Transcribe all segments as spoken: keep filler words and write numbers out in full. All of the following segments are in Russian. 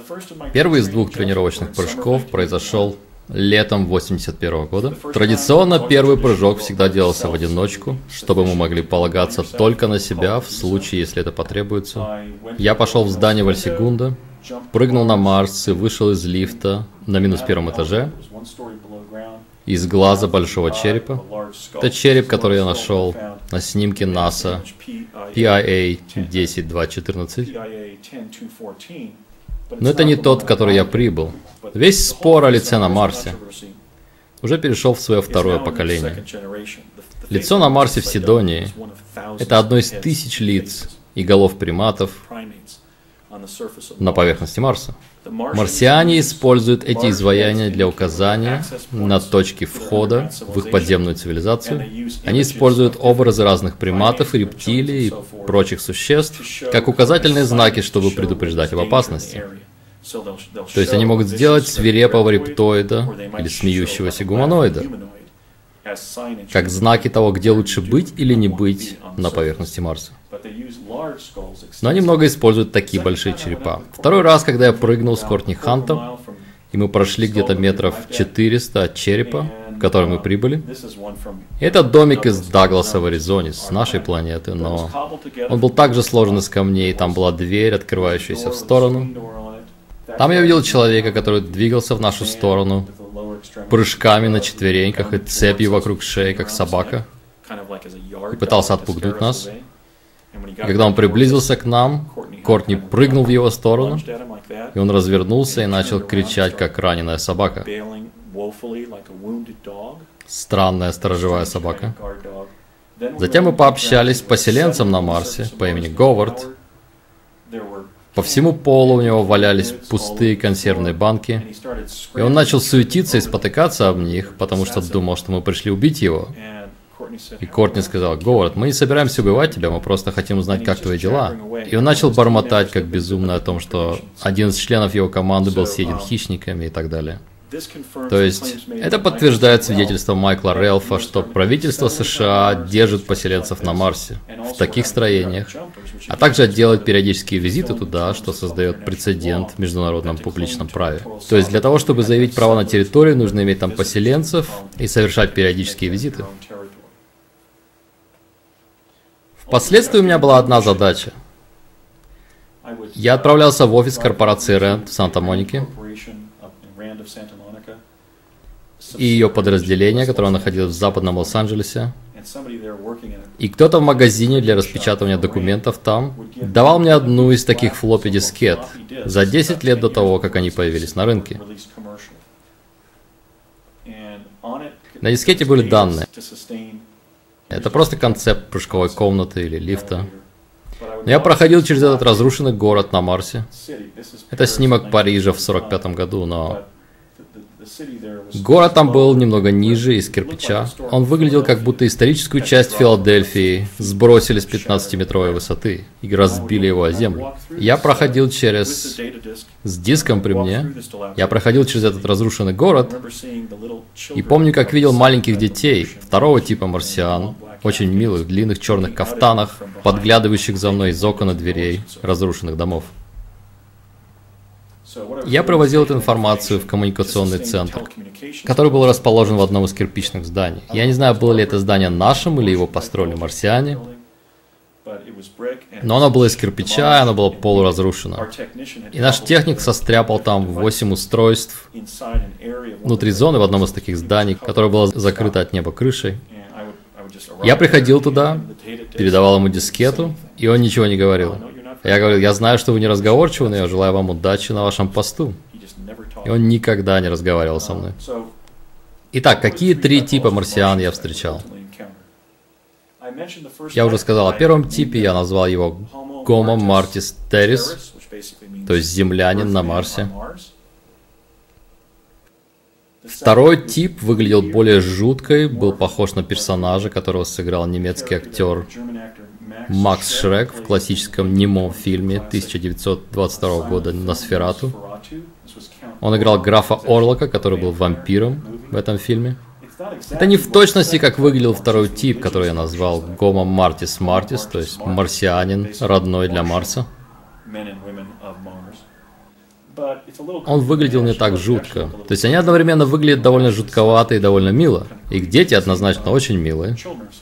Первый из двух тренировочных прыжков произошел летом восемьдесят первого года. Традиционно первый прыжок всегда делался в одиночку, чтобы мы могли полагаться только на себя в случае, если это потребуется. Я пошел в здание Вальсегунда, прыгнул на Марс и вышел из лифта на минус первом этаже, из глаза большого черепа. Это череп, который я нашел на снимке НАСА пи ай эй десять два четырнадцать. Но это не тот, в который я прибыл. Весь спор о лице на Марсе уже перешел в свое второе поколение. Лицо на Марсе в Сидонии – это одно из тысяч лиц и голов приматов на поверхности Марса. Марсиане используют эти изваяния для указания на точки входа в их подземную цивилизацию. Они используют образы разных приматов и рептилий и прочих существ как указательные знаки, чтобы предупреждать об опасности. То есть они могут сделать свирепого рептоида или смеющегося гуманоида как знаки того, где лучше быть или не быть на поверхности Марса. Но они много используют такие большие черепа. Второй раз, когда я прыгнул с Кортни Хантом, и мы прошли где-то метров четыреста от черепа, в который мы прибыли. Это домик из Дагласа в Аризоне, с нашей планеты, но он был также сложен из камней, там была дверь, открывающаяся в сторону. Там я увидел человека, который двигался в нашу сторону прыжками на четвереньках и цепью вокруг шеи, как собака, и пытался отпугнуть нас. И когда он приблизился к нам, Кортни прыгнул в его сторону, и он развернулся и начал кричать, как раненая собака. Странная сторожевая собака. Затем мы пообщались с поселенцем на Марсе по имени Говард. По всему полу у него валялись пустые консервные банки, и он начал суетиться и спотыкаться об них, потому что думал, что мы пришли убить его. И Кортни сказал: «Говард, мы не собираемся убивать тебя, мы просто хотим узнать, как твои дела». И он начал бормотать, как безумно, о том, что один из членов его команды был съеден хищниками и так далее. То есть, это подтверждает свидетельство Майкла Рэлфа, что правительство США держит поселенцев на Марсе в таких строениях, а также делает периодические визиты туда, что создает прецедент в международном публичном праве. То есть, для того, чтобы заявить право на территорию, нужно иметь там поселенцев и совершать периодические визиты. Впоследствии у меня была одна задача. Я отправлялся в офис корпорации Рэнд в Санта-Монике и ее подразделение, которое находилось в западном Лос-Анджелесе. И кто-то в магазине для распечатывания документов там давал мне одну из таких флоппи-дискет за десять лет до того, как они появились на рынке. На дискете были данные. Это просто концепт прыжковой комнаты или лифта. Но я проходил через этот разрушенный город на Марсе. Это снимок Парижа в сорок пятом году, но город там был немного ниже, из кирпича. Он выглядел, как будто историческую часть Филадельфии сбросили с пятнадцатиметровой высоты и разбили его о землю. Я проходил через... с диском при мне. Я проходил через этот разрушенный город и помню, как видел маленьких детей второго типа марсиан, очень милых, в длинных черных кафтанах, подглядывающих за мной из окон и дверей разрушенных домов. Я провозил эту информацию в коммуникационный центр, который был расположен в одном из кирпичных зданий. Я не знаю, было ли это здание нашим или его построили марсиане, но оно было из кирпича, и оно было полуразрушено. И наш техник состряпал там восемь устройств внутри зоны в одном из таких зданий, которое было закрыто от неба крышей. Я приходил туда, передавал ему дискету, и он ничего не говорил. Я говорил: я знаю, что вы не разговорчивы, но я желаю вам удачи на вашем посту. И он никогда не разговаривал со мной. Итак, какие три типа марсиан я встречал? Я уже сказал о первом типе, я назвал его Homo Martis Terris, то есть землянин на Марсе. Второй тип выглядел более жуткой, был похож на персонажа, которого сыграл немецкий актер Макс Шрек в классическом немом фильме тысяча девятьсот двадцать второго года «Носферату». Он играл графа Орлока, который был вампиром в этом фильме. Это не в точности, как выглядел второй тип, который я назвал Homo Martis Martis, то есть марсианин, родной для Марса. он выглядел не так жутко. То есть они одновременно выглядят довольно жутковато и довольно мило. Их дети однозначно очень милые.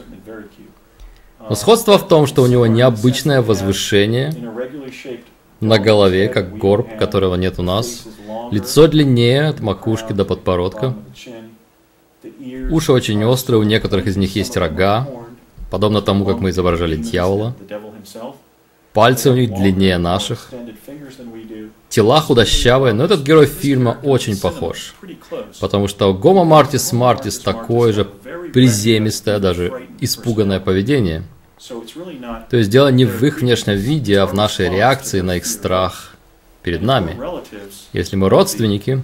Но сходство в том, что у него необычное возвышение на голове, как горб, которого нет у нас. Лицо длиннее от макушки до подбородка. Уши очень острые, у некоторых из них есть рога, подобно тому, как мы изображали дьявола. Пальцы у них длиннее наших. Тела худощавые, но этот герой фильма очень похож. Потому что у Гомо Мартис Мартис такое же приземистое, даже испуганное поведение. То есть дело не в их внешнем виде, а в нашей реакции на их страх перед нами. Если мы родственники,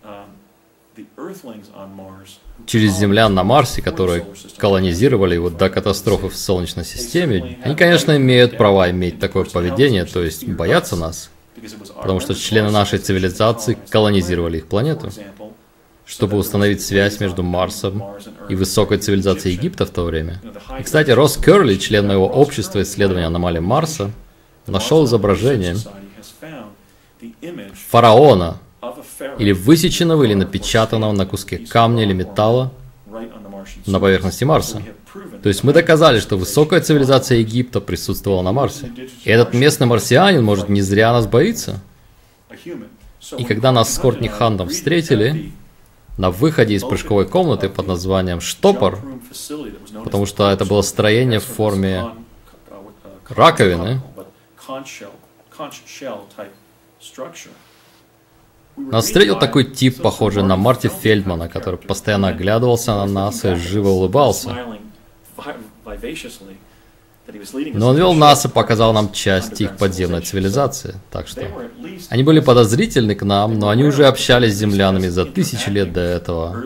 через землян на Марсе, которые колонизировали его до катастрофы в Солнечной системе, они, конечно, имеют права иметь такое поведение, то есть бояться нас, потому что члены нашей цивилизации колонизировали их планету, чтобы установить связь между Марсом и высокой цивилизацией Египта в то время. И, кстати, Росс Керли, член моего общества исследования аномалий Марса, нашел изображение фараона, или высеченного, или напечатанного на куске камня или металла на поверхности Марса. То есть мы доказали, что высокая цивилизация Египта присутствовала на Марсе. И этот местный марсианин, может, не зря нас боится. И когда нас с Кортни Хантом встретили на выходе из прыжковой комнаты под названием «Штопор», потому что это было строение в форме раковины, нас встретил такой тип, похожий на Марти Фельдмана, который постоянно оглядывался на нас и живо улыбался. Но он вел нас и показал нам часть их подземной цивилизации. Так что они были подозрительны к нам, но они уже общались с землянами за тысячи лет до этого.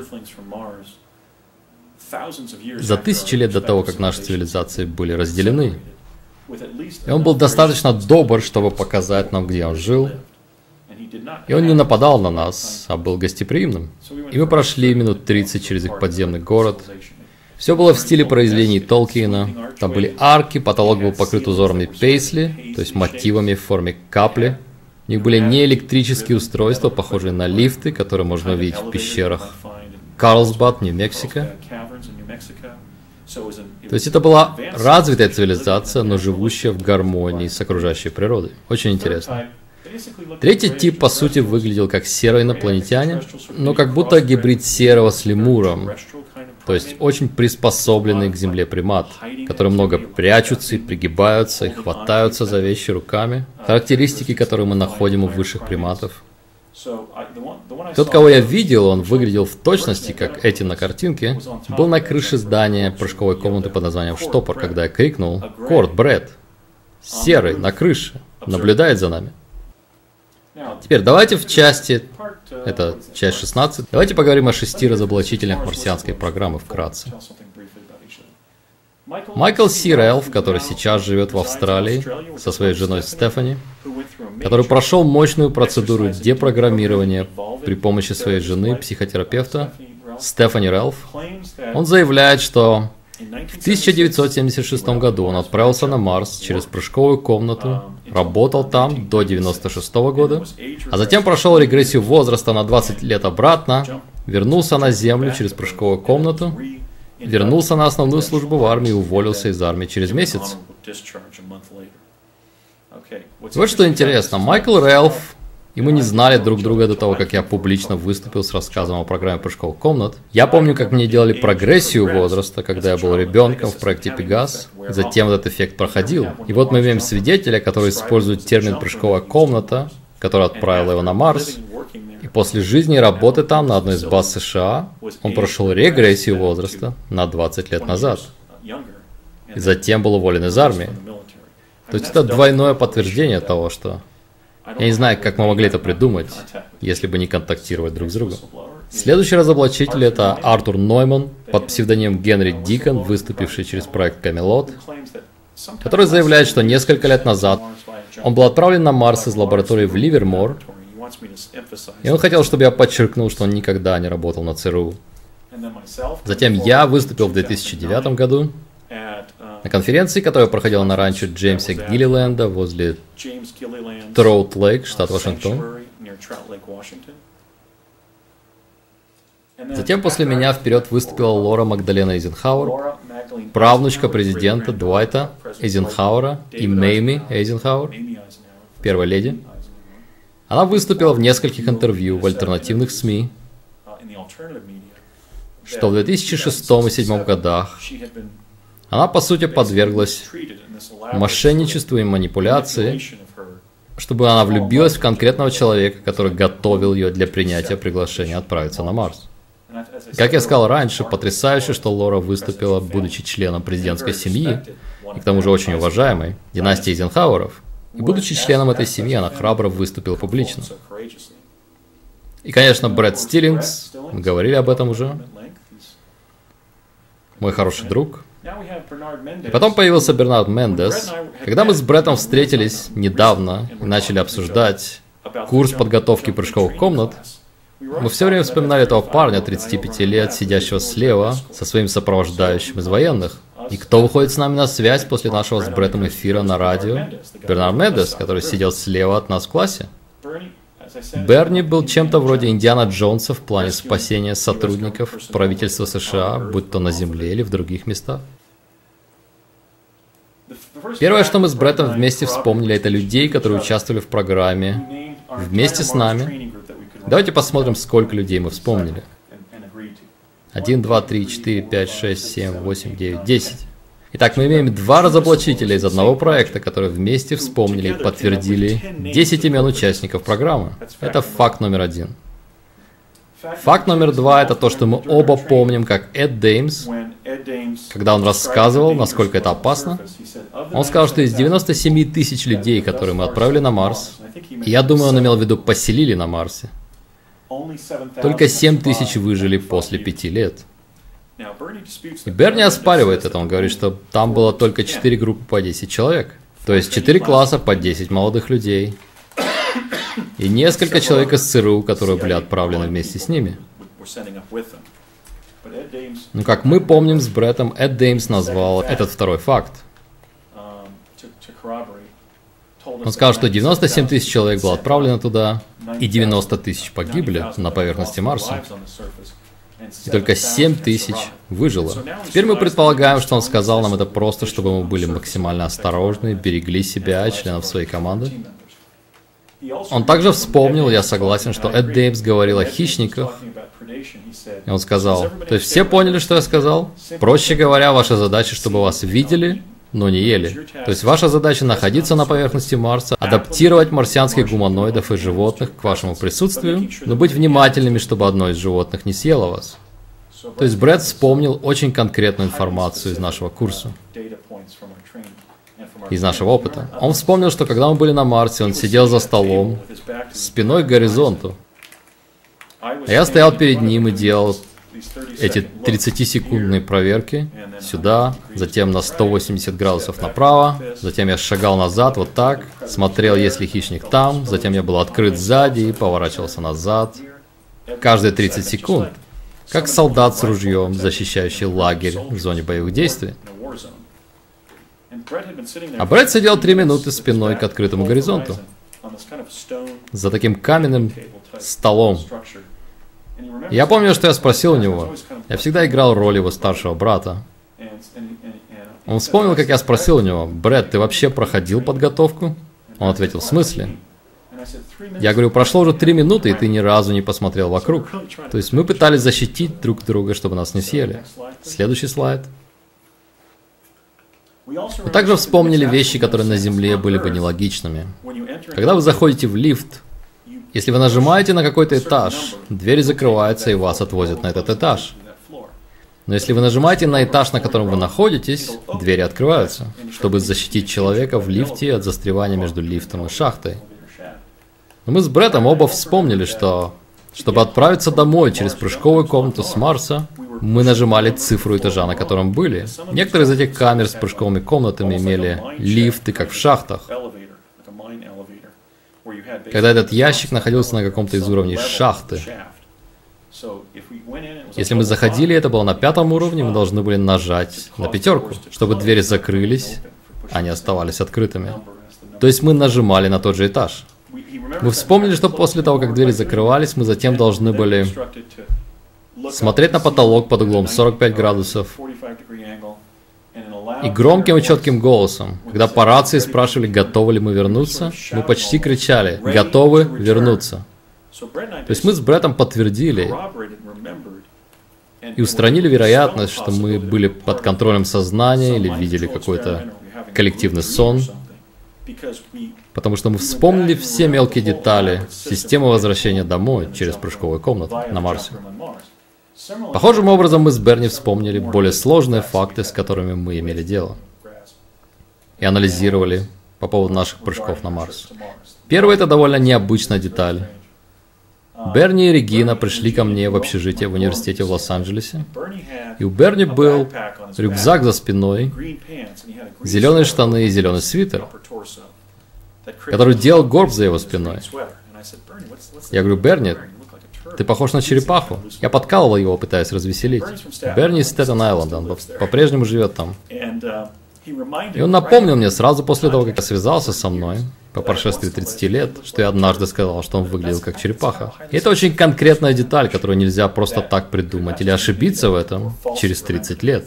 За тысячи лет до того, как наши цивилизации были разделены. И он был достаточно добр, чтобы показать нам, где он жил. И он не нападал на нас, а был гостеприимным. И мы прошли минут тридцать через их подземный город. Все было в стиле произведений Толкиена. Там были арки, потолок был покрыт узорами пейсли, то есть мотивами в форме капли. У них были неэлектрические устройства, похожие на лифты, которые можно увидеть в пещерах Карлсбад, Нью-Мексико. То есть это была развитая цивилизация, но живущая в гармонии с окружающей природой. Очень интересно. Третий тип, по сути, выглядел как серый инопланетянин, но как будто гибрид серого с лемуром. То есть очень приспособленный к земле примат, которые много прячутся и пригибаются, и хватаются за вещи руками. Характеристики, которые мы находим у высших приматов. Тот, кого я видел, он выглядел в точности, как эти на картинке, был на крыше здания прыжковой комнаты под названием «Штопор», когда я крикнул: «Корт, Брэд! Серый, на крыше! Наблюдает за нами!» Теперь давайте в части, это часть шестнадцать, давайте поговорим о шести разоблачителях марсианской программы вкратце. Майкл Си Рэлф, который сейчас живет в Австралии со своей женой Стефани, который прошел мощную процедуру депрограммирования при помощи своей жены, психотерапевта Стефани Рэлф, он заявляет, что в тысяча девятьсот семьдесят шестом году он отправился на Марс через прыжковую комнату, работал там до девяносто шестого года, а затем прошел регрессию возраста на двадцать лет обратно, вернулся на Землю через прыжковую комнату, вернулся на основную службу в армии и уволился из армии через месяц. Вот что интересно, Майкл Рэлф, и мы не знали друг друга до того, как я публично выступил с рассказом о программе прыжковых комнат. Я помню, как мне делали прогрессию возраста, когда я был ребенком в проекте Пегас. Затем этот эффект проходил. И вот мы имеем свидетеля, который использует термин «прыжковая комната», который отправил его на Марс. И после жизни и работы там, на одной из баз США, он прошел регрессию возраста на двадцать лет назад. И затем был уволен из армии. То есть это двойное подтверждение того, что... Я не знаю, как мы могли это придумать, если бы не контактировать друг с другом. Следующий разоблачитель — это Артур Нойман под псевдонимом Генри Дикон, выступивший через проект Камелот, который заявляет, что несколько лет назад он был отправлен на Марс из лаборатории в Ливермор, и он хотел, чтобы я подчеркнул, что он никогда не работал на ЦРУ. Затем я выступил в две тысячи девятом году на конференции, которая проходила на ранчо Джеймса Гиллиленда возле Троут Лейк, штат Вашингтон. Затем после меня вперед выступила Лора Магдалена Эйзенхауэр, правнучка президента Дуайта Эйзенхауэра и Мейми Эйзенхауэр, первая леди. Она выступила в нескольких интервью в альтернативных СМИ, что в две тысячи шестом и две тысячи седьмом годах она, по сути, подверглась мошенничеству и манипуляции, чтобы она влюбилась в конкретного человека, который готовил ее для принятия приглашения отправиться на Марс. Как я сказал раньше, потрясающе, что Лора выступила, будучи членом президентской семьи, и к тому же очень уважаемой, династии Эйзенхауэров, и будучи членом этой семьи, она храбро выступила публично. И, конечно, Брэд Стиллингс, мы говорили об этом уже, мой хороший друг. И потом появился Бернард Мендес. Когда мы с Брэттом встретились недавно и начали обсуждать курс подготовки прыжковых комнат, мы все время вспоминали этого парня, тридцати пяти лет, сидящего слева, со своим сопровождающим из военных. И кто выходит с нами на связь после нашего с Брэттом эфира на радио? Бернард Мендес, который сидел слева от нас в классе. Берни был чем-то вроде Индиана Джонса в плане спасения сотрудников правительства США, будь то на Земле или в других местах. Первое, что мы с Брэттом вместе вспомнили, это людей, которые участвовали в программе вместе с нами. Давайте посмотрим, сколько людей мы вспомнили. Один, два, три, четыре, пять, шесть, семь, восемь, девять, десять. Итак, мы имеем два разоблачителя из одного проекта, которые вместе вспомнили и подтвердили десять имен участников программы. Это факт номер один. Факт номер два – это то, что мы оба помним, как Эд Деймс, когда он рассказывал, насколько это опасно, он сказал, что из девяноста семи тысяч людей, которые мы отправили на Марс, и я думаю, он имел в виду поселили на Марсе, только семь тысяч выжили после пяти лет. И Берни оспаривает это, он говорит, что там было только четыре группы по десять человек. То есть четыре класса по десять молодых людей. И несколько человек из ЦРУ, которые были отправлены вместе с ними. Но как мы помним с Брэттом, Эд Деймс назвал этот второй факт. Он сказал, что девяносто семь тысяч человек было отправлено туда, и девяносто тысяч погибли на поверхности Марса. И только семь тысяч выжило. Теперь мы предполагаем, что он сказал нам это просто, чтобы мы были максимально осторожны, берегли себя и членов своей команды. Он также вспомнил, я согласен, что Эд Деймс говорил о хищниках. И он сказал, то есть все поняли, что я сказал? Проще говоря, ваша задача, чтобы вас видели, но не ели. То есть ваша задача находиться на поверхности Марса, адаптировать марсианских гуманоидов и животных к вашему присутствию, но быть внимательными, чтобы одно из животных не съело вас. То есть Брэд вспомнил очень конкретную информацию из нашего курса, из нашего опыта. Он вспомнил, что когда мы были на Марсе, он сидел за столом, спиной к горизонту. А я стоял перед ним и делал эти тридцатисекундные проверки сюда, затем на сто восемьдесят градусов направо, затем я шагал назад вот так, смотрел, есть ли хищник там, затем я был открыт сзади и поворачивался назад. Каждые тридцать секунд, как солдат с ружьем, защищающий лагерь в зоне боевых действий. А Брэд сидел три минуты спиной к открытому горизонту, за таким каменным столом. Я помню, что я спросил у него. Я всегда играл роль его старшего брата. Он вспомнил, как я спросил у него, «Брэд, ты вообще проходил подготовку?» Он ответил, «В смысле?» Я говорю, прошло уже три минуты, и ты ни разу не посмотрел вокруг. То есть мы пытались защитить друг друга, чтобы нас не съели. Следующий слайд. Мы также вспомнили вещи, которые на Земле были бы нелогичными. Когда вы заходите в лифт, если вы нажимаете на какой-то этаж, двери закрываются и вас отвозят на этот этаж. Но если вы нажимаете на этаж, на котором вы находитесь, двери открываются, чтобы защитить человека в лифте от застревания между лифтом и шахтой. Но мы с Брэттом оба вспомнили, что, чтобы отправиться домой через прыжковую комнату с Марса, мы нажимали цифру этажа, на котором были. Некоторые из этих камер с прыжковыми комнатами имели лифты, как в шахтах. Когда этот ящик находился на каком-то из уровней шахты. Если мы заходили, это было на пятом уровне, мы должны были нажать на пятерку, чтобы двери закрылись, а не оставались открытыми. То есть мы нажимали на тот же этаж. Мы вспомнили, что после того, как двери закрывались, мы затем должны были смотреть на потолок под углом сорок пять градусов и громким и четким голосом, когда по рации спрашивали, готовы ли мы вернуться, мы почти кричали: «Готовы вернуться». То есть мы с Бреттом подтвердили и устранили вероятность, что мы были под контролем сознания или видели какой-то коллективный сон, потому что мы вспомнили все мелкие детали системы возвращения домой через прыжковую комнату на Марсе. Похожим образом мы с Берни вспомнили более сложные факты, с которыми мы имели дело, и анализировали по поводу наших прыжков на Марс. Первый — это довольно необычная деталь. Берни и Регина пришли ко мне в общежитие в университете в Лос-Анджелесе, и у Берни был рюкзак за спиной, зеленые штаны и зеленый свитер, который делал горб за его спиной. Я говорю: «Берни, ты похож на черепаху». Я подкалывал его, пытаясь развеселить. Берни из Стэттен-Айленда, он по-прежнему живет там. И он напомнил мне сразу после того, как связался со мной, по прошествии тридцати лет, что я однажды сказал, что он выглядел как черепаха. И это очень конкретная деталь, которую нельзя просто так придумать или ошибиться в этом через тридцать лет.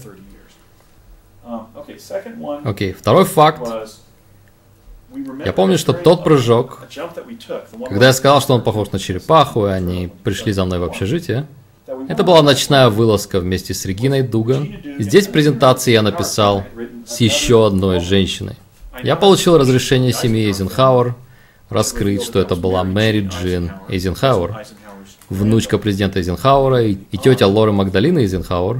Окей, okay, второй факт. Я помню, что тот прыжок, когда я сказал, что он похож на черепаху, и они пришли за мной в общежитие, это была ночная вылазка вместе с Региной Дуган. И здесь в презентации я написал «с еще одной женщиной». Я получил разрешение семьи Эйзенхауэр раскрыть, что это была Мэри Джин Эйзенхауэр, внучка президента Эйзенхауэра и, и тетя Лоры Магдалины Эйзенхауэр.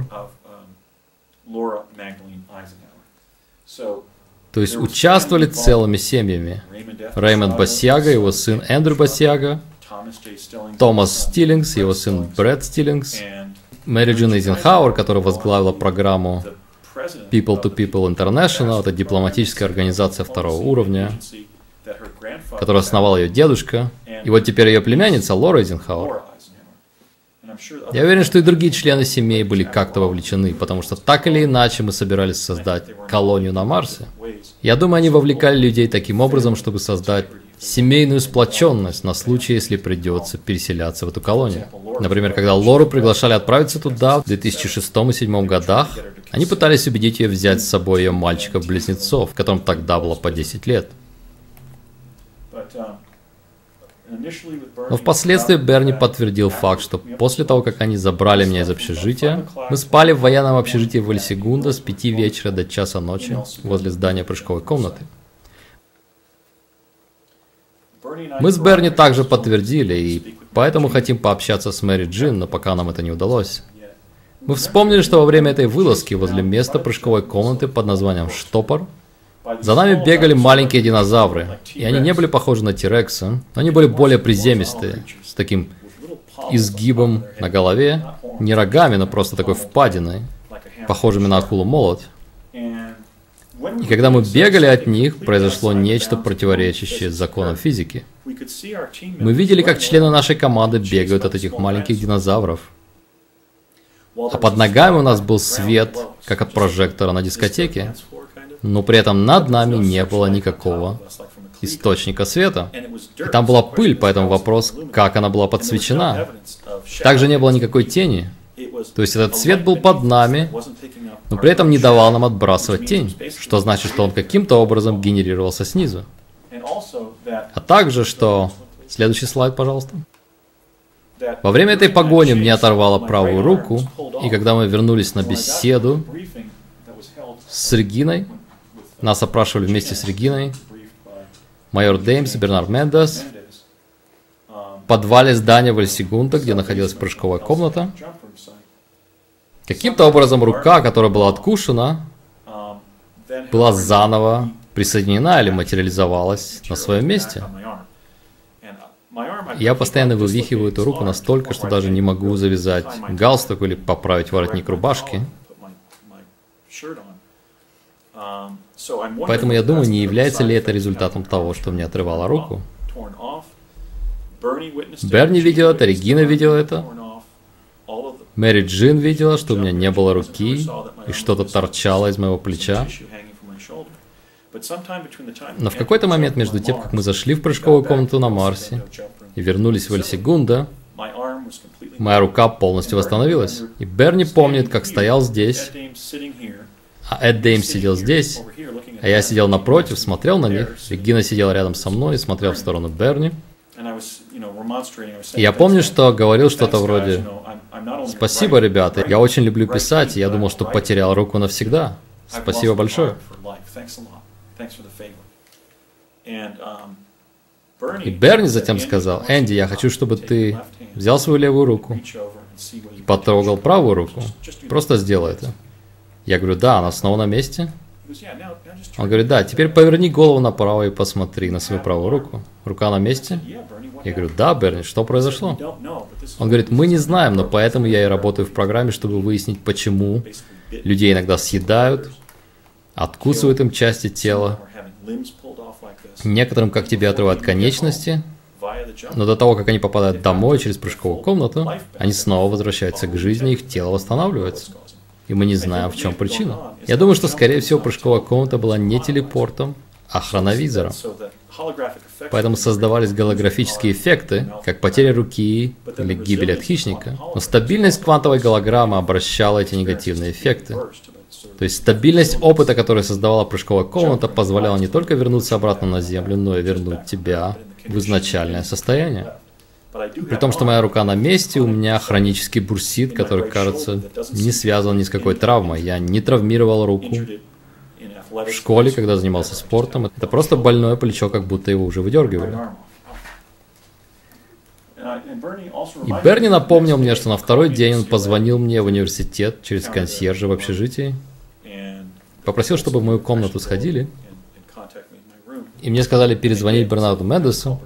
То есть участвовали целыми семьями. Рэймонд Басьяга, его сын Эндрю Басьяга, Томас Стиллингс, его сын Брэд Стиллингс, Мэри Джин Эйзенхауэр, которая возглавила программу People to People International, это дипломатическая организация второго уровня, которую основал ее дедушка, и вот теперь ее племянница Лора Эйзенхауэр. Я уверен, что и другие члены семей были как-то вовлечены, потому что так или иначе мы собирались создать колонию на Марсе. Я думаю, они вовлекали людей таким образом, чтобы создать семейную сплоченность на случай, если придется переселяться в эту колонию. Например, когда Лору приглашали отправиться туда в две тысячи шестом и две тысячи седьмом годах, они пытались убедить ее взять с собой ее мальчиков-близнецов, которым тогда было по десять лет. Но впоследствии Берни подтвердил факт, что после того, как они забрали меня из общежития, мы спали в военном общежитии в Эль-Сегундо с пяти вечера до часа ночи возле здания прыжковой комнаты. Мы с Берни также подтвердили, и поэтому хотим пообщаться с Мэри Джин, но пока нам это не удалось. Мы вспомнили, что во время этой вылазки возле места прыжковой комнаты под названием Штопор за нами бегали маленькие динозавры, и они не были похожи на Тирекса, но они были более приземистые, с таким изгибом на голове, не рогами, но просто такой впадиной, похожими на акулу-молот. И когда мы бегали от них, произошло нечто противоречащее законам физики. Мы видели, как члены нашей команды бегают от этих маленьких динозавров. А под ногами у нас был свет, как от прожектора на дискотеке, но при этом над нами не было никакого источника света. И там была пыль, поэтому вопрос, как она была подсвечена. Также не было никакой тени. То есть этот свет был под нами, но при этом не давал нам отбрасывать тень, что значит, что он каким-то образом генерировался снизу. А также, что... Следующий слайд, пожалуйста. Во время этой погони мне оторвало правую руку, и когда мы вернулись на беседу с Региной, нас опрашивали вместе с Региной, майор Деймс и Бернард Мендес, в подвале здания в Эль-Сегундо, где находилась прыжковая комната. Каким-то образом рука, которая была откушена, была заново присоединена или материализовалась на своем месте. Я постоянно вывихиваю эту руку настолько, что даже не могу завязать галстук или поправить воротник рубашки. Поэтому я думаю, не является ли это результатом того, что мне отрывало руку. Берни видел это, Регина видела это. Мэри Джин видела, что у меня не было руки, и что-то торчало из моего плеча. Но в какой-то момент между тем, как мы зашли в прыжковую комнату на Марсе и вернулись в Эль-Сегундо, моя рука полностью восстановилась. И Берни помнит, как стоял здесь, а Эд Деймс сидел здесь, а я сидел напротив, смотрел на них. Регина сидела рядом со мной и смотрел в сторону Берни. И я помню, что говорил что-то вроде: «Спасибо, ребята, я очень люблю писать, и я думал, что потерял руку навсегда. Спасибо большое». И Берни затем сказал: «Энди, я хочу, чтобы ты взял свою левую руку и потрогал правую руку. Просто сделай это». Я говорю: «Да, она снова на месте». Он говорит: «Да, теперь поверни голову направо и посмотри на свою правую руку. Рука на месте?» Я говорю: «Да, Берни, что произошло?» Он говорит: «Мы не знаем, но поэтому я и работаю в программе, чтобы выяснить, почему людей иногда съедают, откусывают им части тела. Некоторым, как тебе, отрывают конечности, но до того, как они попадают домой через прыжковую комнату, они снова возвращаются к жизни, их тело восстанавливается. И мы не знаем, в чем причина. Я думаю, что, скорее всего, прыжковая комната была не телепортом, а хроновизором. Поэтому создавались голографические эффекты, как потеря руки или гибель от хищника. Но стабильность квантовой голограммы обращала эти негативные эффекты. То есть стабильность опыта, который создавала прыжковая комната, позволяла не только вернуться обратно на Землю, но и вернуть тебя в изначальное состояние. При том, что моя рука на месте, у меня хронический бурсит, который, кажется, не связан ни с какой травмой. Я не травмировал руку в школе, когда занимался спортом. Это просто больное плечо, как будто его уже выдергивали. И Берни напомнил мне, что на второй день он позвонил мне в университет через консьержа в общежитии, попросил, чтобы в мою комнату сходили, и мне сказали перезвонить Бернарду Мендесу.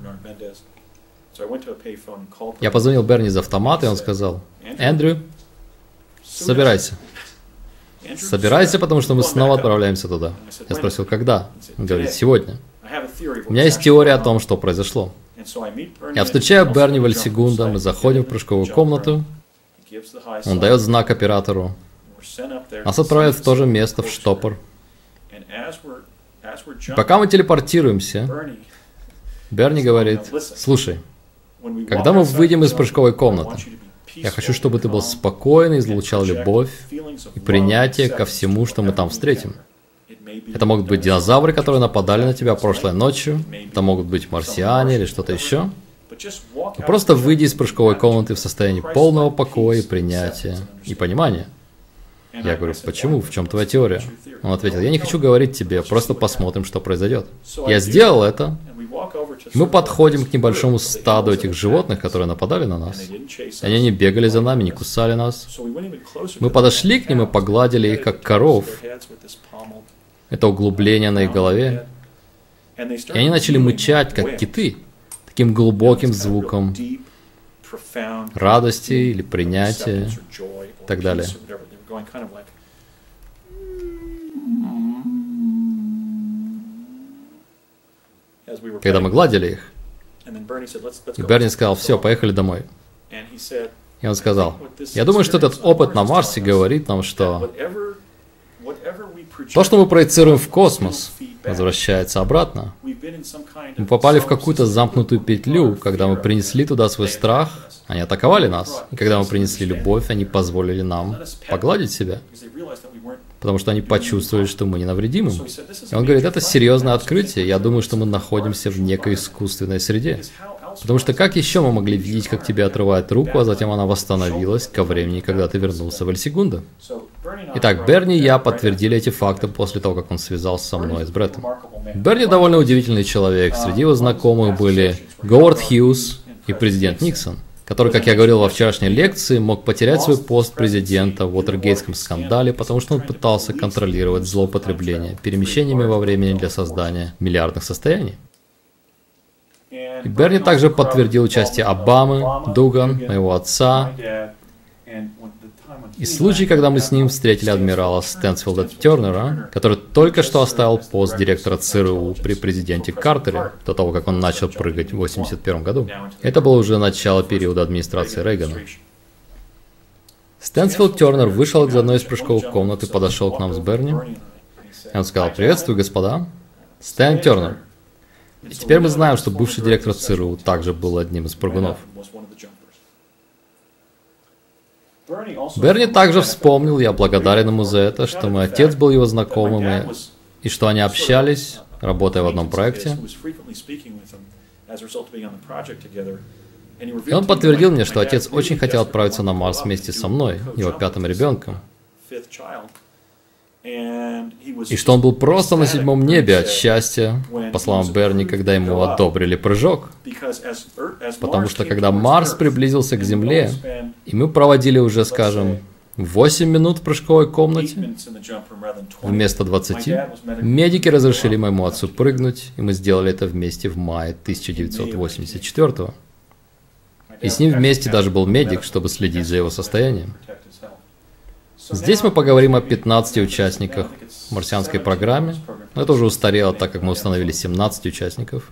Я позвонил Берни из автомата, и он сказал: «Эндрю, собирайся. Собирайся, потому что мы снова отправляемся туда». Я спросил: «Когда?» Он говорит: «Сегодня. У меня есть теория о том, что произошло». Я встречаю Берни в Эль-Сегундо, мы заходим в прыжковую комнату, он дает знак оператору, нас отправляют в то же место, в штопор. Пока мы телепортируемся, Берни говорит: «Слушай, когда мы выйдем из прыжковой комнаты, я хочу, чтобы ты был спокоен и излучал любовь и принятие ко всему, что мы там встретим. Это могут быть динозавры, которые нападали на тебя прошлой ночью, это могут быть марсиане или что-то еще. И просто выйди из прыжковой комнаты в состоянии полного покоя и принятия и понимания». Я говорю: «Почему? В чем твоя теория?» Он ответил: «Я не хочу говорить тебе, просто посмотрим, что произойдет». Я сделал это. Мы подходим к небольшому стаду этих животных, которые нападали на нас. Они не бегали за нами, не кусали нас. Мы подошли к ним и погладили их, как коров. Это углубление на их голове. И они начали мычать, как киты, таким глубоким звуком радости или принятия и так далее. Когда мы гладили их, и Берни сказал: «Все, поехали домой». И он сказал: «Я думаю, что этот опыт на Марсе говорит нам, что то, что мы проецируем в космос, возвращается обратно. Мы попали в какую-то замкнутую петлю, когда мы принесли туда свой страх, они атаковали нас. И когда мы принесли любовь, они позволили нам погладить себя, потому что они почувствовали, что мы не навредим им». И он говорит: «Это серьезное открытие. Я думаю, что мы находимся в некой искусственной среде. Потому что как еще мы могли видеть, как тебе отрывают руку, а затем она восстановилась ко времени, когда ты вернулся в Эль-Сегундо?» Итак, Берни и я подтвердили эти факты после того, как он связался со мной и с Бреттом. Берни довольно удивительный человек. Среди его знакомых были Говард Хьюз и президент Никсон, который, как я говорил во вчерашней лекции, мог потерять свой пост президента в Уотергейтском скандале, потому что он пытался контролировать злоупотребление перемещениями во времени для создания миллиардных состояний. И Берни также подтвердил участие Обамы, Дуган, моего отца, и случай, когда мы с ним встретили адмирала Стэнсфилда Тернера, который только что оставил пост директора ЦРУ при президенте Картере, до того, как он начал прыгать в восемьдесят первом году. Это было уже начало периода администрации Рейгана. Стэнсфилд Тернер вышел из одной из прыжковых комнат и подошел к нам с Берни. И он сказал: «Приветствую, господа. Стэн Тернер. И теперь мы знаем, что бывший директор ЦРУ также был одним из прыгунов. Берни также вспомнил, я благодарен ему за это, что мой отец был его знакомым, и, и что они общались, работая в одном проекте. И он подтвердил мне, что отец очень хотел отправиться на Марс вместе со мной, его пятым ребенком. И что он был просто на седьмом небе от счастья, по словам Берни, когда ему одобрили прыжок. Потому что когда Марс приблизился к Земле, и мы проводили уже, скажем, восемь минут в прыжковой комнате вместо двадцати, медики разрешили моему отцу прыгнуть, и мы сделали это вместе в мае тысяча девятьсот восемьдесят четвёртого. И с ним вместе даже был медик, чтобы следить за его состоянием. Здесь мы поговорим о пятнадцати участниках марсианской программы, но это уже устарело, так как мы установили семнадцать участников.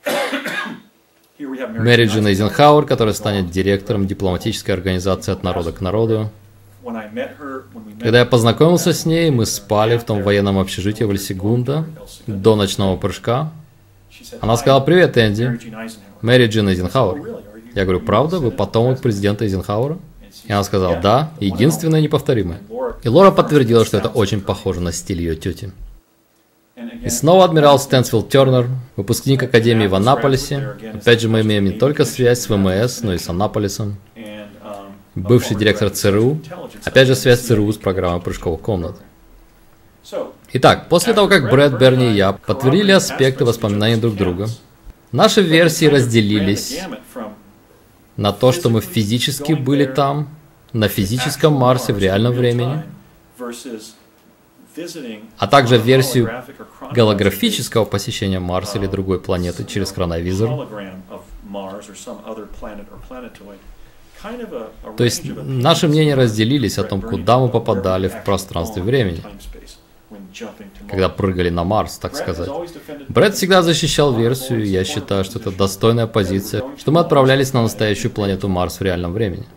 Мэри Джин Эйзенхауэр, которая станет директором дипломатической организации «От народа к народу». Когда я познакомился с ней, мы спали в том военном общежитии в Эльсигунда до ночного прыжка. Она сказала: «Привет, Энди». Мэри Джин Эйзенхауэр. Я говорю: «Правда? Вы потомок президента Эйзенхауэра?» И она сказала: «Да, единственное неповторимое». И Лора подтвердила, что это очень похоже на стиль ее тети. И снова адмирал Стэнсфилд Тернер, выпускник Академии в Аннаполисе. Опять же, мы имеем не только связь с ВМС, но и с Аннаполисом. Бывший директор ЦРУ. Опять же, связь ЦРУ с программой прыжковых комнат. Итак, после того, как Брэд, Берни и я подтвердили аспекты воспоминаний друг друга, наши версии разделились на то, что мы физически были там, на физическом Марсе в реальном времени, а также версию голографического посещения Марса или другой планеты через хроновизор. То есть наши мнения разделились о том, куда мы попадали в пространстве времени, когда прыгали на Марс, так сказать. Брэд всегда защищал версию, и я считаю, что это достойная позиция, что мы отправлялись на настоящую планету Марс в реальном времени.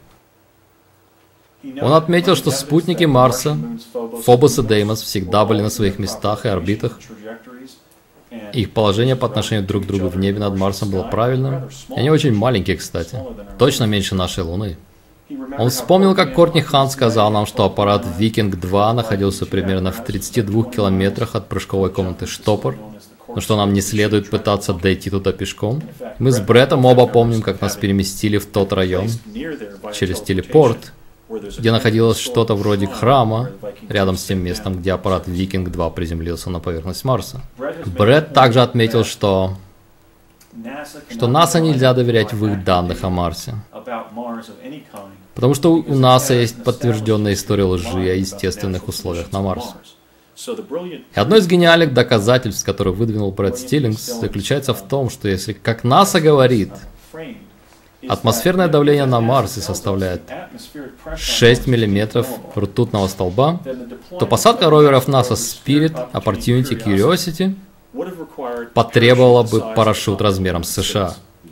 Он отметил, что спутники Марса, Фобос и Деймос, всегда были на своих местах и орбитах. Их положение по отношению друг к другу в небе над Марсом было правильным. И они очень маленькие, кстати. Точно меньше нашей Луны. Он вспомнил, как Кортни Хан сказал нам, что аппарат Викинг два находился примерно в тридцати двух километрах от прыжковой комнаты Штопор, но что нам не следует пытаться дойти туда пешком. Мы с Бреттом оба помним, как нас переместили в тот район через телепорт, где находилось что-то вроде храма, рядом с тем местом, где аппарат Викинг два приземлился на поверхность Марса. Бретт также отметил, что, что НАСА нельзя доверять в их данных о Марсе, потому что у НАСА есть подтвержденная история лжи о естественных условиях на Марсе. И одно из гениальных доказательств, которое выдвинул Брэд Стиллингс, заключается в том, что если, как НАСА говорит, атмосферное давление на Марсе составляет шесть миллиметров ртутного столба, то посадка роверов НАСА Spirit, Opportunity, Curiosity потребовала бы парашют размером с США.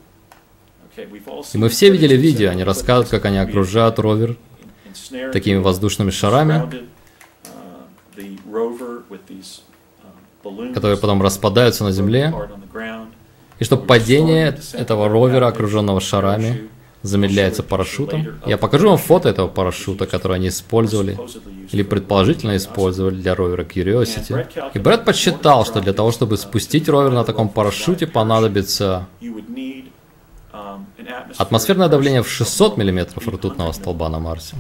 И мы все видели видео, они рассказывают, как они окружают ровер такими воздушными шарами, которые потом распадаются на Земле. И что падение этого ровера, окруженного шарами, замедляется парашютом. Я покажу вам фото этого парашюта, который они использовали, или предположительно использовали для ровера Curiosity. И Брэд подсчитал, что для того, чтобы спустить ровер на таком парашюте, понадобится атмосферное давление в шестьсот миллиметров ртутного столба на Марсе.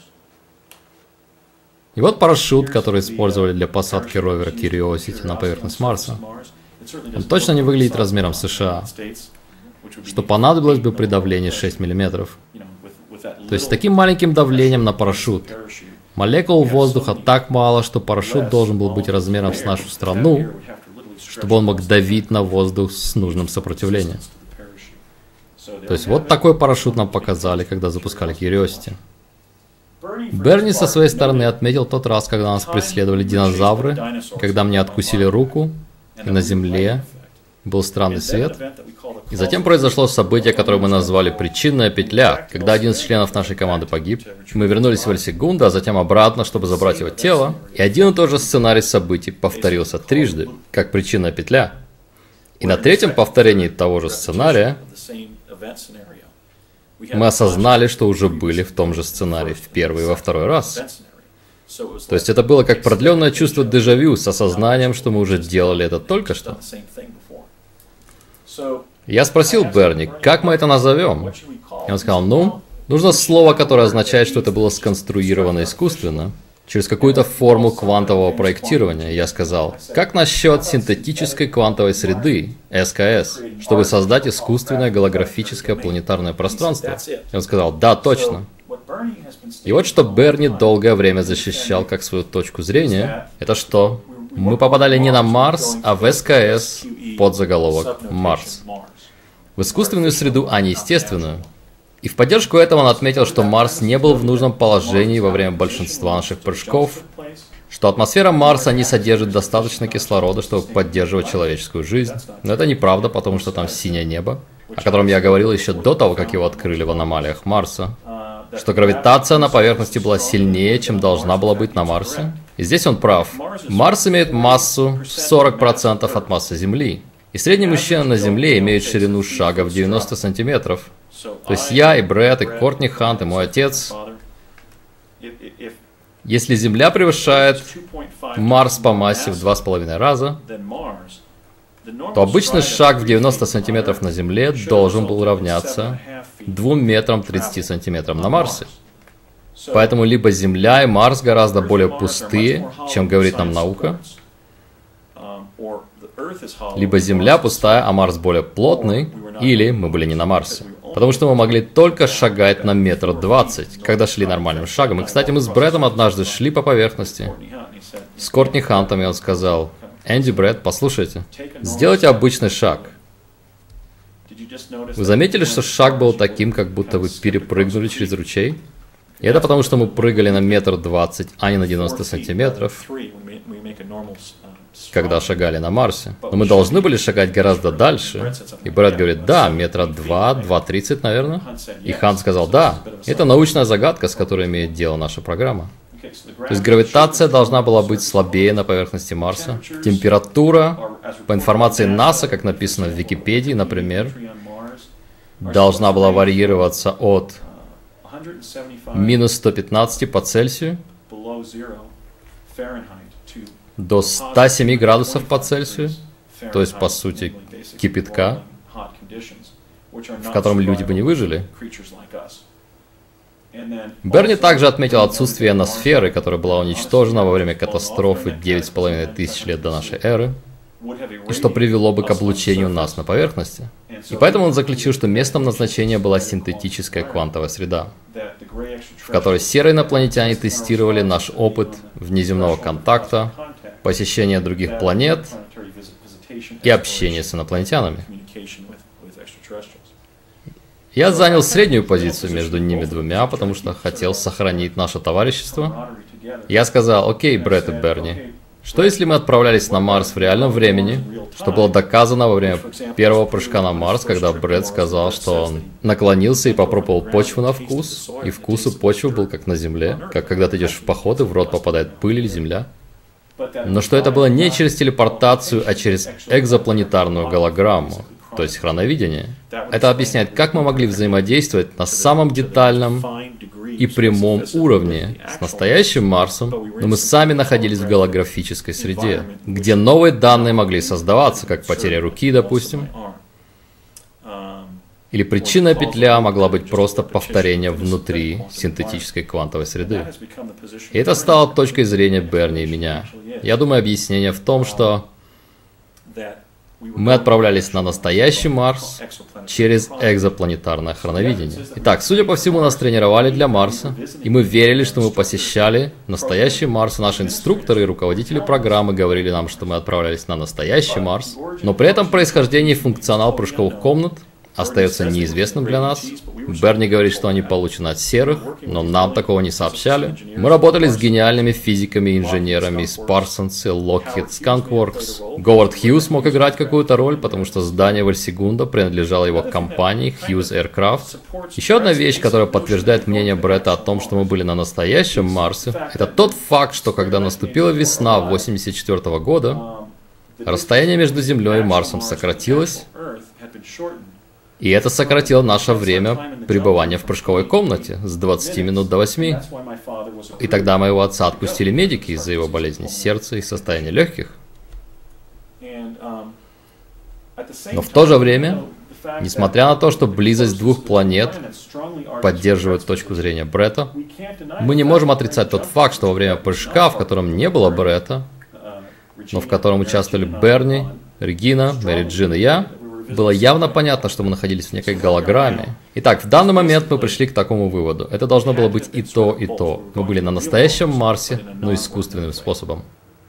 И вот парашют, который использовали для посадки ровера Curiosity на поверхность Марса. Он точно не выглядит размером США, что понадобилось бы при давлении шесть миллиметров. То есть с таким маленьким давлением на парашют молекул воздуха так мало, что парашют должен был быть размером с нашу страну, чтобы он мог давить на воздух с нужным сопротивлением. То есть вот такой парашют нам показали, когда запускали Curiosity. Берни со своей стороны отметил тот раз, когда нас преследовали динозавры, когда мне откусили руку, и на Земле был странный свет, и затем произошло событие, которое мы назвали «причинная петля», когда один из членов нашей команды погиб. Мы вернулись в Эль-Сегундо, а затем обратно, чтобы забрать его тело, и один и тот же сценарий событий повторился трижды, как причинная петля. И на третьем повторении того же сценария мы осознали, что уже были в том же сценарии в первый и во второй раз. То есть это было как продленное чувство дежавю с осознанием, что мы уже делали это только что. Я спросил Берни, как мы это назовем? И он сказал, ну, нужно слово, которое означает, что это было сконструировано искусственно, через какую-то форму квантового проектирования. И я сказал, как насчет синтетической квантовой среды, эс ка эс, чтобы создать искусственное голографическое планетарное пространство? И он сказал, да, точно. И вот что Берни долгое время защищал как свою точку зрения, это что мы попадали не на Марс, а в эс ка эс под заголовок «Марс». В искусственную среду, а не естественную. И в поддержку этого он отметил, что Марс не был в нужном положении во время большинства наших прыжков, что атмосфера Марса не содержит достаточно кислорода, чтобы поддерживать человеческую жизнь. Но это неправда, потому что там синее небо, о котором я говорил еще до того, как его открыли в аномалиях Марса. Что гравитация на поверхности была сильнее, чем должна была быть на Марсе. И здесь он прав. Марс имеет массу в сорок процентов от массы Земли. И средний мужчина на Земле имеет ширину шага в девяносто сантиметров. То есть я, и Брэд, и Кортни Хант, и мой отец. Если Земля превышает Марс по массе в два с половиной раза, то обычный шаг в девяносто сантиметров на Земле должен был равняться двум метрам тридцати сантиметрам на Марсе. Поэтому либо Земля и Марс гораздо более пустые, чем говорит нам наука, либо Земля пустая, а Марс более плотный, или мы были не на Марсе. Потому что мы могли только шагать на метр двадцать, когда шли нормальным шагом. И, кстати, мы с Брэдом однажды шли по поверхности. С Кортни Хантом, и он сказал, «Энди, Брэд, послушайте, сделайте обычный шаг». Вы заметили, что шаг был таким, как будто вы перепрыгнули через ручей? И это потому, что мы прыгали на метр двадцать, а не на девяносто сантиметров, когда шагали на Марсе. Но мы должны были шагать гораздо дальше. И Брэд говорит, да, метра два, два тридцать, наверное. И Хант сказал, да, это научная загадка, с которой имеет дело наша программа. То есть гравитация должна была быть слабее на поверхности Марса. Температура, по информации НАСА, как написано в Википедии, например, должна была варьироваться от минус ста пятнадцати по Цельсию до ста семи градусов по Цельсию, то есть, по сути, кипятка, в котором люди бы не выжили. Берни также отметил отсутствие ионосферы, которая была уничтожена во время катастрофы девять с половиной тысяч лет до нашей эры, и что привело бы к облучению нас на поверхности. И поэтому он заключил, что местом назначения была синтетическая квантовая среда, в которой серые инопланетяне тестировали наш опыт внеземного контакта, посещения других планет и общения с инопланетянами. Я занял среднюю позицию между ними двумя, потому что хотел сохранить наше товарищество. Я сказал, окей, Брэд и Берни, что если мы отправлялись на Марс в реальном времени, что было доказано во время первого прыжка на Марс, когда Брэд сказал, что он наклонился и попробовал почву на вкус, и вкус у почвы был как на Земле, как когда ты идешь в поход и в рот попадает пыль или земля. Но что это было не через телепортацию, а через экзопланетарную голограмму, то есть хроновидение. Это объясняет, как мы могли взаимодействовать на самом детальном и прямом уровне с настоящим Марсом, но мы сами находились в голографической среде, где новые данные могли создаваться, как потеря руки, допустим. Или причинная петля могла быть просто повторением внутри синтетической квантовой среды. И это стало точкой зрения Берни и меня. Я думаю, объяснение в том, что мы отправлялись на настоящий Марс через экзопланетарное хроновидение. Итак, судя по всему, нас тренировали для Марса, и мы верили, что мы посещали настоящий Марс. Наши инструкторы и руководители программы говорили нам, что мы отправлялись на настоящий Марс, но при этом происхождение и функционал прыжковых комнат остается неизвестным для нас. Берни говорит, что они получены от серых, но нам такого не сообщали. Мы работали с гениальными физиками и инженерами из Parsons и Lockheed Skunk Works. Говард Хьюз мог играть какую-то роль, потому что здание Вальсигунда принадлежало его компании Hughes Aircraft. Еще одна вещь, которая подтверждает мнение Бретта о том, что мы были на настоящем Марсе, это тот факт, что когда наступила весна восемьдесят четвёртого года, расстояние между Землей и Марсом сократилось, и это сократило наше время пребывания в прыжковой комнате с двадцати минут до восьми. И тогда моего отца отпустили медики из-за его болезни сердца и состояния легких. Но в то же время, несмотря на то, что близость двух планет поддерживает точку зрения Бретта, мы не можем отрицать тот факт, что во время прыжка, в котором не было Бретта, но в котором участвовали Берни, Регина, Мэри Джин и я, было явно понятно, что мы находились в некой голограмме. Итак, в данный момент мы пришли к такому выводу. Это должно было быть и то, и то. Мы были на настоящем Марсе, но искусственным способом.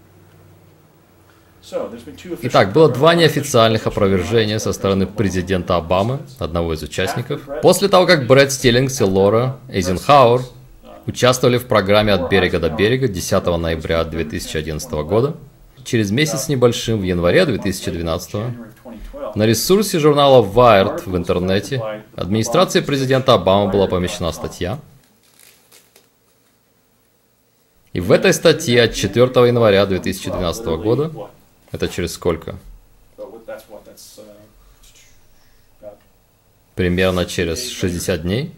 Итак, было два неофициальных опровержения со стороны президента Обамы, одного из участников. После того, как Брэд Стиллингс и Лора Эйзенхауэр участвовали в программе «От берега до берега» десятого ноября две тысячи одиннадцатого года, через месяц с небольшим, в январе две тысячи двенадцатого, на ресурсе журнала Wired в интернете администрации президента Обамы была помещена статья. И в этой статье от четвёртого января две тысячи двенадцатого года, это через сколько? Примерно через шестьдесят дней.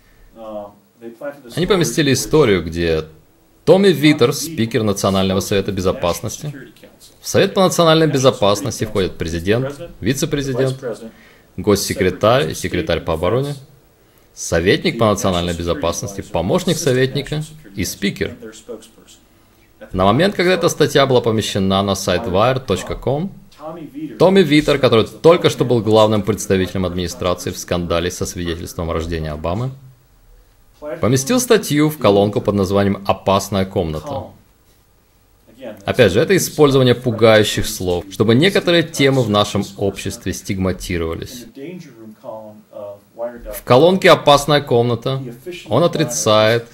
Они поместили историю, где Томми Витерс, спикер Национального совета безопасности. В Совет по национальной безопасности входят президент, вице-президент, госсекретарь и секретарь по обороне, советник по национальной безопасности, помощник советника и спикер. На момент, когда эта статья была помещена на сайт вайр точка ком, Томми Витер, который только что был главным представителем администрации в скандале со свидетельством о рождении Обамы, поместил статью в колонку под названием «Опасная комната». Опять же, это использование пугающих слов, чтобы некоторые темы в нашем обществе стигматировались. В колонке «Опасная комната» он отрицает,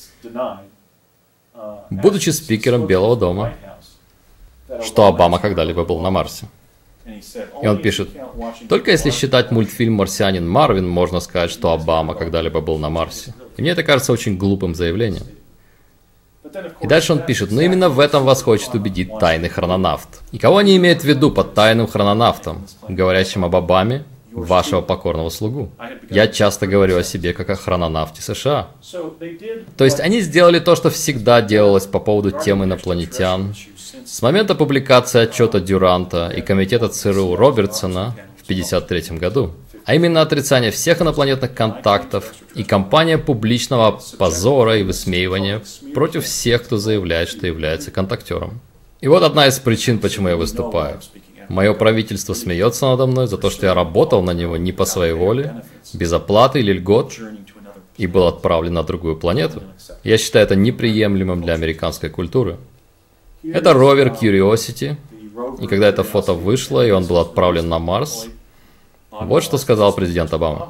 будучи спикером Белого дома, что Обама когда-либо был на Марсе. И он пишет: только если считать мультфильм «Марсианин Марвин», можно сказать, что Обама когда-либо был на Марсе. И мне это кажется очень глупым заявлением. И дальше он пишет: но именно в этом вас хочет убедить тайный хрононавт. И кого они имеют в виду под тайным хрононавтом, говорящим об Обаме, вашего покорного слугу? Я часто говорю о себе как о хрононавте США. То есть они сделали то, что всегда делалось по поводу темы инопланетян. С момента публикации отчета Дюранта и комитета ЦРУ Робертсона в пятьдесят третьем году. А именно отрицание всех инопланетных контактов и кампания публичного позора и высмеивания против всех, кто заявляет, что является контактером. И вот одна из причин, почему я выступаю. Мое правительство смеется надо мной за то, что я работал на него не по своей воле, без оплаты или льгот, и был отправлен на другую планету. Я считаю это неприемлемым для американской культуры. Это ровер Curiosity, и когда это фото вышло, и он был отправлен на Марс, вот что сказал президент Обама.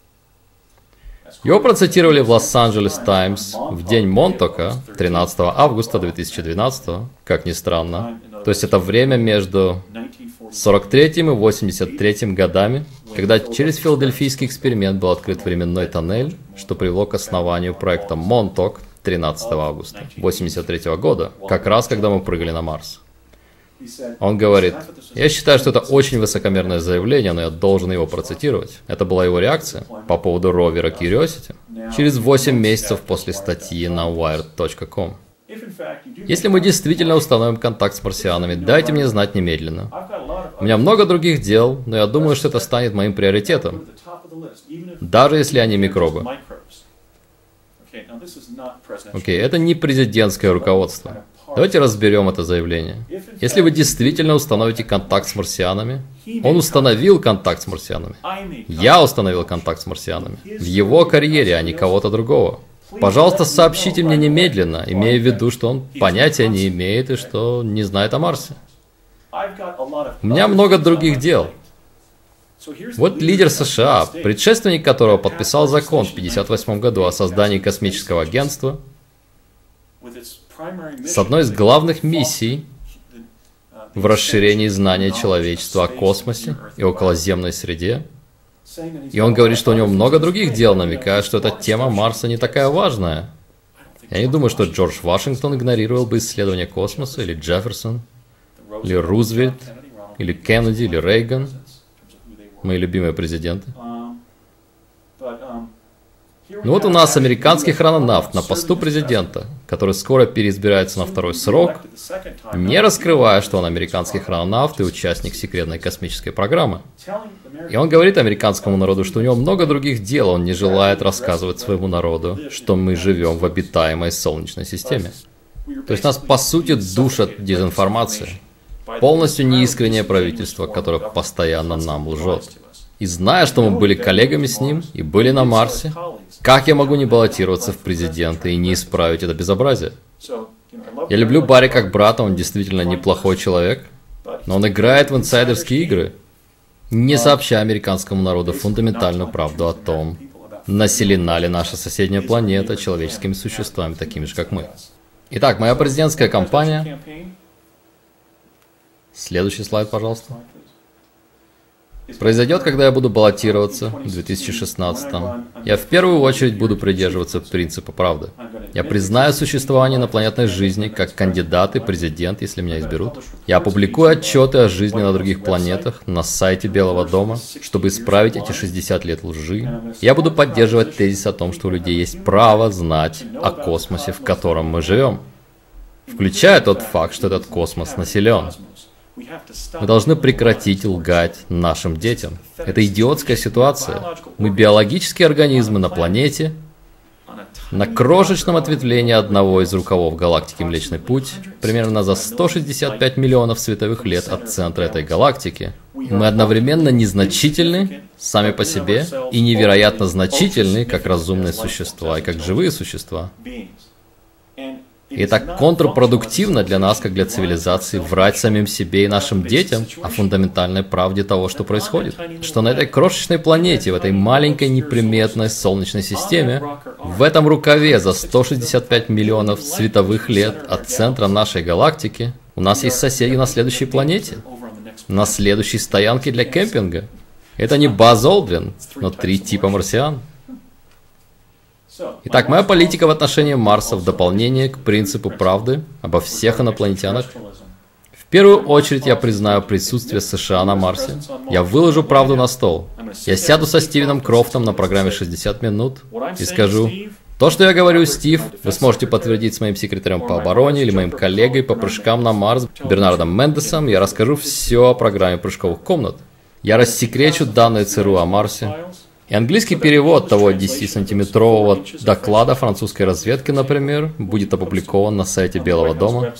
Его процитировали в Лос-Анджелес Таймс в день Монтока, тринадцатого августа две тысячи двенадцатого, как ни странно. То есть это время между сорок третьим и восемьдесят третьим годами, когда через филадельфийский эксперимент был открыт временной тоннель, что привело к основанию проекта Монток тринадцатого августа восемьдесят третьего года, как раз когда мы прыгали на Марс. Он говорит: я считаю, что это очень высокомерное заявление, но я должен его процитировать. Это была его реакция по поводу ровера Curiosity через восемь месяцев после статьи на вайр точка ком. Если мы действительно установим контакт с марсианами, дайте мне знать немедленно. У меня много других дел, но я думаю, что это станет моим приоритетом, даже если они микробы. Окей, okay, это не президентское руководство. Давайте разберем это заявление. Если вы действительно установите контакт с марсианами, он установил контакт с марсианами. Я установил контакт с марсианами. В его карьере, а не кого-то другого. Пожалуйста, сообщите мне немедленно, имея в виду, что он понятия не имеет и что не знает о Марсе. У меня много других дел. Вот лидер США, предшественник которого подписал закон в пятьдесят восьмом году о создании космического агентства, с одной из главных миссий в расширении знания человечества о космосе и околоземной среде. И он говорит, что у него много других дел, намекая, что эта тема Марса не такая важная. Я не думаю, что Джордж Вашингтон игнорировал бы исследования космоса, или Джефферсон, или Рузвельт, или Кеннеди, или Рейган, мои любимые президенты. Ну вот у нас американский хрононавт на посту президента, который скоро переизбирается на второй срок, не раскрывая, что он американский хрононавт и участник секретной космической программы. И он говорит американскому народу, что у него много других дел, он не желает рассказывать своему народу, что мы живем в обитаемой Солнечной системе. То есть нас по сути душат дезинформацией. Полностью неискреннее правительство, которое постоянно нам лжет. И зная, что мы были коллегами с ним и были на Марсе, как я могу не баллотироваться в президенты и не исправить это безобразие? Я люблю Барри как брата, он действительно неплохой человек, но он играет в инсайдерские игры, не сообщая американскому народу фундаментальную правду о том, населена ли наша соседняя планета человеческими существами, такими же, как мы. Итак, моя президентская кампания... Следующий слайд, пожалуйста. Произойдет, когда я буду баллотироваться в две тысячи шестнадцатом. Я в первую очередь буду придерживаться принципа правды. Я признаю существование инопланетной жизни как кандидат и президент, если меня изберут. Я опубликую отчеты о жизни на других планетах на сайте Белого дома, чтобы исправить эти шестьдесят лет лжи. Я буду поддерживать тезис о том, что у людей есть право знать о космосе, в котором мы живем, включая тот факт, что этот космос населен. Мы должны прекратить лгать нашим детям. Это идиотская ситуация. Мы биологические организмы на планете, на крошечном ответвлении одного из рукавов галактики Млечный Путь, примерно за сто шестьдесят пять миллионов световых лет от центра этой галактики. Мы одновременно незначительны сами по себе и невероятно значительны как разумные существа и как живые существа. И это контрпродуктивно для нас, как для цивилизации, врать самим себе и нашим детям о фундаментальной правде того, что происходит. Что на этой крошечной планете, в этой маленькой неприметной Солнечной системе, в этом рукаве за сто шестьдесят пять миллионов световых лет от центра нашей галактики, у нас есть соседи на следующей планете, на следующей стоянке для кемпинга. Это не Базз Олдрин, но три типа марсиан. Итак, моя политика в отношении Марса в дополнение к принципу правды обо всех инопланетянах. В первую очередь я признаю присутствие США на Марсе. Я выложу правду на стол. Я сяду со Стивеном Крофтом на программе шестьдесят минут и скажу: то, что я говорю, Стив, вы сможете подтвердить с моим секретарем по обороне или моим коллегой по прыжкам на Марс Бернардом Мендесом. Я расскажу все о программе прыжковых комнат. Я рассекречу данные ЦРУ о Марсе. И английский перевод того десятисантиметрового доклада французской разведки, например, будет опубликован на сайте Белого дома.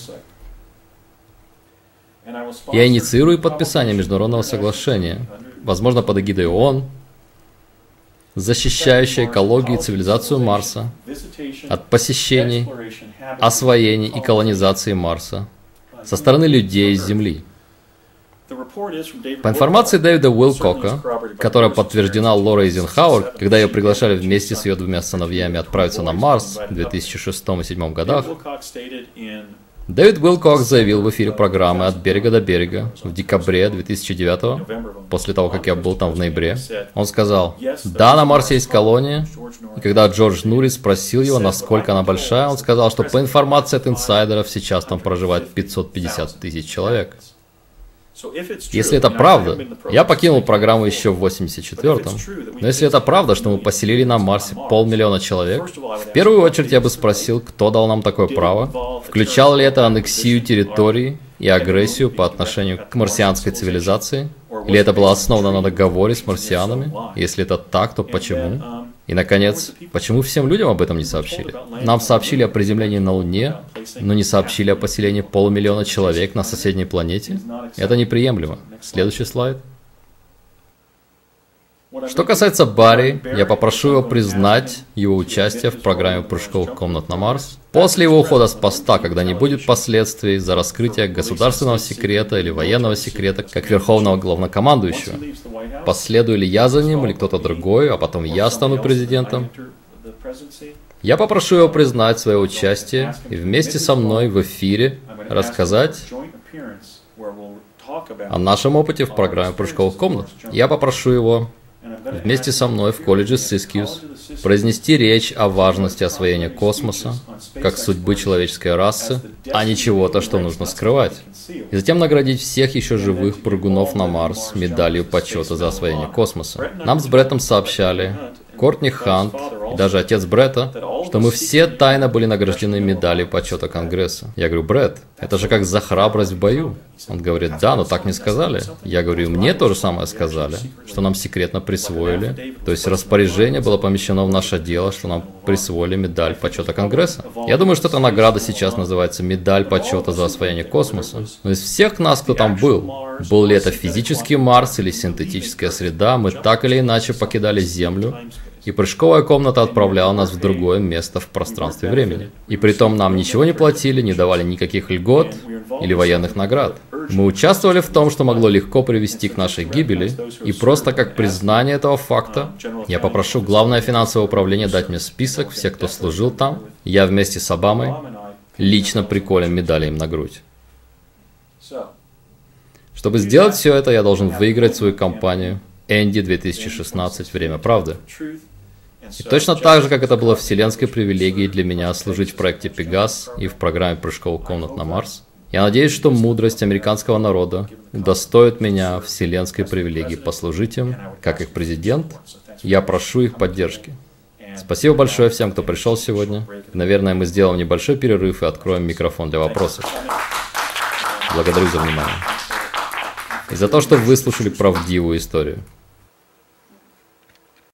Я инициирую подписание международного соглашения, возможно, под эгидой ООН, защищающее экологию и цивилизацию Марса от посещений, освоений и колонизации Марса со стороны людей с Земли. По информации Дэвида Уилкока, которая подтверждена Лорой Эйзенхауэр, когда ее приглашали вместе с ее двумя сыновьями отправиться на Марс в две тысячи шестом и две тысячи седьмом годах, Дэвид Уилкок заявил в эфире программы «От берега до берега» в декабре две тысячи девятого, после того, как я был там в ноябре. Он сказал: «Да, на Марсе есть колония». И когда Джордж Нури спросил его, насколько она большая, он сказал, что по информации от инсайдеров сейчас там проживает пятьсот пятьдесят тысяч человек. Если это правда, я покинул программу еще в восемьдесят четвёртом, но если это правда, что мы поселили на Марсе полмиллиона человек, в первую очередь я бы спросил, кто дал нам такое право, включало ли это аннексию территории и агрессию по отношению к марсианской цивилизации, или это было основано на договоре с марсианами, если это так, то почему? И, наконец, почему всем людям об этом не сообщили? Нам сообщили о приземлении на Луне, но не сообщили о поселении полумиллиона человек на соседней планете? Это неприемлемо. Следующий слайд. Что касается Барри, я попрошу его признать его участие в программе прыжковых комнат на Марс. После его ухода с поста, когда не будет последствий за раскрытие государственного секрета или военного секрета, как верховного главнокомандующего, последую ли я за ним или кто-то другой, а потом я стану президентом, я попрошу его признать свое участие и вместе со мной в эфире рассказать о нашем опыте в программе прыжковых комнат. Я попрошу его вместе со мной в колледже Сискиус произнести речь о важности освоения космоса, как судьбы человеческой расы, а не чего-то, что нужно скрывать. И затем наградить всех еще живых прыгунов на Марс медалью почета за освоение космоса. Нам с Бреттом сообщали, Кортни Хант и даже отец Бретта, что мы все тайно были награждены медалью почета Конгресса. Я говорю: Бретт, это же как за храбрость в бою. Он говорит: да, но так не сказали. Я говорю: мне то же самое сказали, что нам секретно присвоили. То есть распоряжение было помещено в наше дело, что нам присвоили медаль почета Конгресса. Я думаю, что эта награда сейчас называется медаль почета за освоение космоса. Но из всех нас, кто там был, был ли это физический Марс или синтетическая среда, мы так или иначе покидали Землю, и прыжковая комната отправляла нас в другое место в пространстве и времени. И притом нам ничего не платили, не давали никаких льгот или военных наград. Мы участвовали в том, что могло легко привести к нашей гибели, и просто как признание этого факта, я попрошу Главное финансовое управление дать мне список всех, кто служил там. Я вместе с Обамой лично приколем медали им на грудь. Чтобы сделать все это, я должен выиграть свою кампанию Энди две тысячи шестнадцать «Время правды». И точно так же, как это было вселенской привилегией для меня служить в проекте Пегас и в программе прыжковых комнат на Марс, я надеюсь, что мудрость американского народа удостоит меня вселенской привилегии послужить им, как их президент. Я прошу их поддержки. Спасибо большое всем, кто пришел сегодня. Наверное, мы сделаем небольшой перерыв и откроем микрофон для вопросов. Благодарю за внимание. И за то, что выслушали правдивую историю.